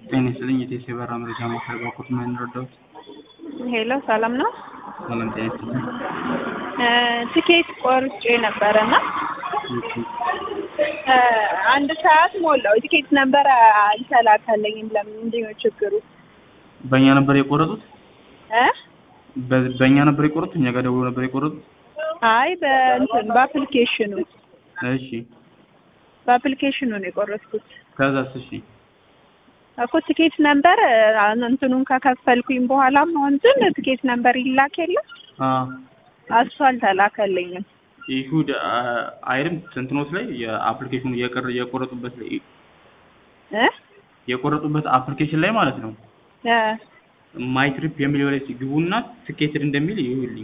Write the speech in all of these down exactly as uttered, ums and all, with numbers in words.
ጤና ይስጥልኝ የቴሌ ብር መረጃ ማዕከል በኩል ምን ረዳሁት? ሄሎ ሰላም ነው? ሰላም ጤና ይስጥልኝ። ትኬት ቆርጬ ነበረና እሺ አንድ ሰዓት ሞላው። ትኬት ነበር አልተላከልኝም። ለምንድን ነው ችግሩ? በእኛ ነበር የቆረጡት? እ በ- በእኛ ነበር የቆረጡት? እኛ ጋር ደውሎ ነበር የቆረጡት? አይ በእንትን በአፕሊኬሽኑ እሺ በአፕሊኬሽኑ ነው የቆረጥኩት። ከዛስ? እሺ እኮ ትኬት ነበር እንትኑን ከከፈልኩኝ በኋላም አሁን ዝም ትኬት ነበር ይላክ የለ አ እሱ አልተላከልኝም። ይሁድ አይርም እንትኖች ላይ የአፕሊኬሽኑ የቀረ የቆረጡበት ላይ እ የቆረጡበት አፕሊኬሽን ላይ ማለት ነው። እ ማይ ትሪፕ የሚለው ላይ ሲገቡና ትኬትድ እንደሚል ይሁልኝ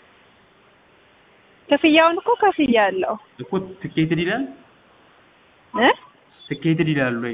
ክፍያውን እኮ ከፍያለሁ እኮ ትኬትድ ይላል እ ትኬትድ ይላል ወይ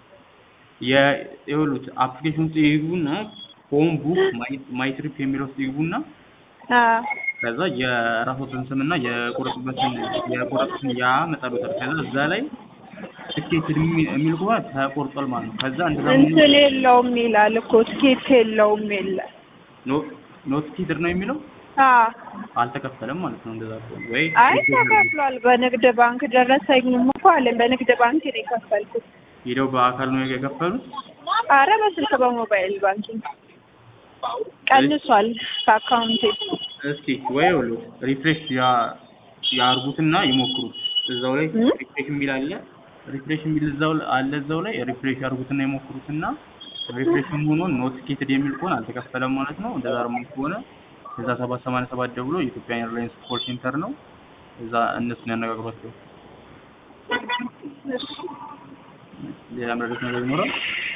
የይሉት አፕሊኬሽኑ ውስጥ ይገቡና ሆም ቡክ ማይ ትሪፕ የሚለው ውስጥ ይገቡና አ ከዛ የራስዎትን ስምና የቆረጡበትን የቆረጡትን ያ መጣሉታል። ከዛ እዛ ላይ ትኬትድ የሚል ከሆነ ተቆርጧል ማለት ነው። ከዛ እንደዛ እንትን የለውም ይላል እኮ ትኬት የለውም የለ ኖ ኖ ትኬትድ ነው የሚለው አ አልተከፈለም ማለት ነው። እንደዛ ከሆነ ወይ አይ ተከፍሏል። በንግድ ባንክ ደረሰኝም እኮ አለኝ። በንግድ ባንክ ነው የከፈልኩት። ሄደው በአካል ነው የከፈሉት? አረ በስልክ በሞባይል ባንኪንግ ቀንሷል ከአካውንቴ። እስኪ ወይ ሁሉ ሪፍሬሽ ያ ያርጉትና ይሞክሩት። እዛው ላይ ሪፍሬሽ የሚል አለ። ሪፍሬሽ የሚል እዛው አለ። እዛው ላይ ሪፍሬሽ ያርጉትና ይሞክሩትና ሪፍሬሽም ሆኖ ኖቲፊኬትድ የሚል ከሆነ አልተከፈለም ማለት ነው። እንደዛ ደግሞ ከሆነ እዛ ሰባት ሰማንያ ሰባት ደውሎ የኢትዮጵያ ኤርላይንስ ኮል ሴንተር ነው። እዛ እነሱን ያነጋግሯቸው። ሌላ መረጃ ነገር ይኖራል?